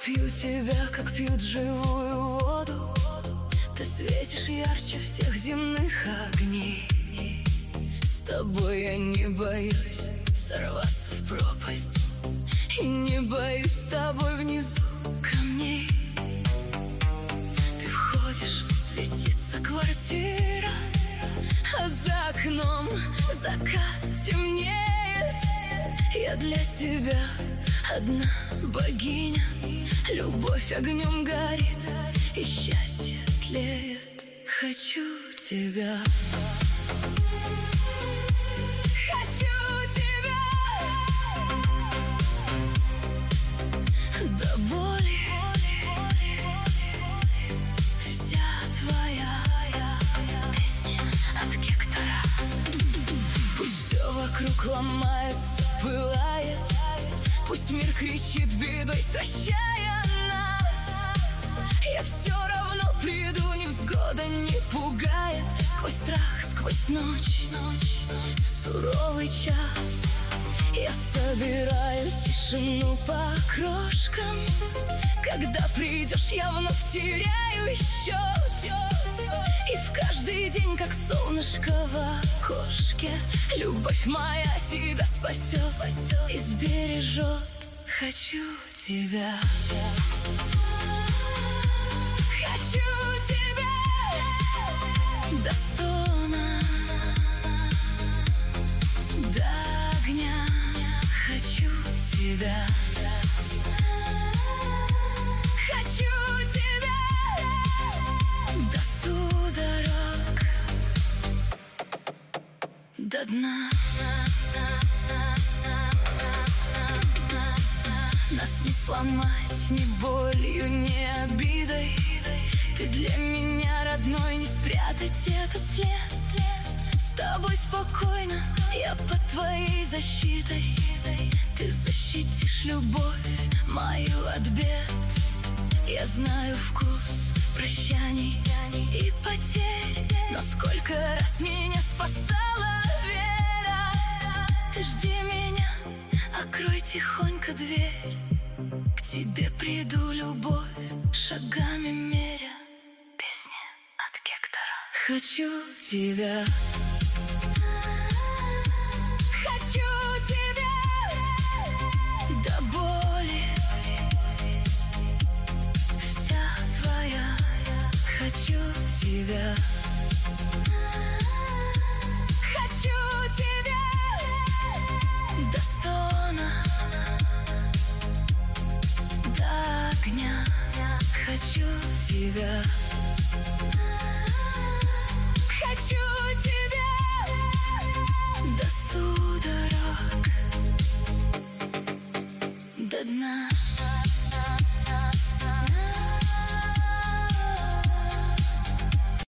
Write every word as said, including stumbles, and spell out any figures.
пью тебя, как пьют живую воду. Ты светишь ярче всех земных огней. С тобой я не боюсь сорваться в пропасть, и не боюсь с тобой внизу камней. Ты входишь, светится квартира, а за окном закат темнеет. Я для тебя одна богиня, любовь огнем горит, и счастье тлеет. Хочу тебя. Хочу тебя до боли. Вся твоя песня от Гектора. Пусть все вокруг ломается, пылает, пусть мир кричит бедой, стращая нас. Я все равно приду, невзгода не пугает. Сквозь страх, сквозь ночь, в суровый час я собираю тишину по крошкам. Когда придешь, я вновь теряю счет, и в каждый день, как солнышко в окошке, любовь моя тебя спасет и сбережет. Хочу тебя. Хочу тебя до стона, до огня. Хочу тебя. Хочу тебя до судорог, до дна. Нас не сломать ни болью, ни обидой. Ты для меня родной, не спрятать этот след. С тобой спокойно, я под твоей защитой. Ты защитишь любовь мою от бед. Я знаю вкус прощаний и потерь, но сколько раз меня спасала вера. Ты жди меня, открой тихонько дверь. К тебе приду, любовь шагами меря. Песня от Гектора. Хочу тебя. Хочу тебя до боли. Вся твоя. Хочу тебя. Хочу тебя до стона, до огня. Хочу тебя. Хочу тебя до судорог, до дна.